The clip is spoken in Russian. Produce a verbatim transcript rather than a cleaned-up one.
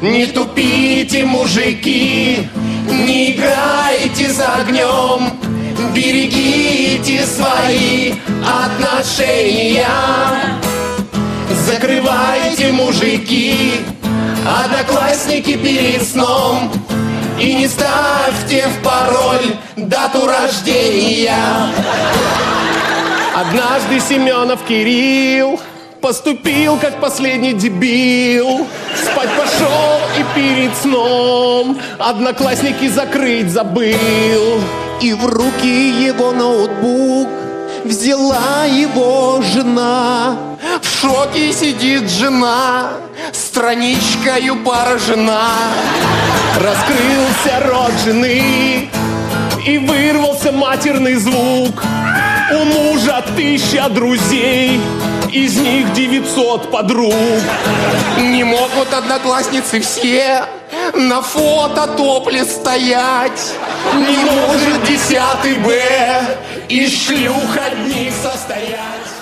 Не тупите, мужики, не играйте за огнем, берегите свои отношения. Закрывайте, мужики, одноклассники перед сном, и не ставьте в пароль дату рождения. Однажды Семенов Кирилл поступил как последний дебил. Спать пошел и перед сном одноклассники закрыть забыл. И в руки его ноутбук взяла его жена. В шоке сидит жена, страничкою поражена. Раскрылся рот жены и вырвался матерный звук. У мужа тысяча друзей, из них девятьсот подруг. Не могут одноклассницы все на фото топлес стоять. Не может десятый Б из шлюх одних состоять.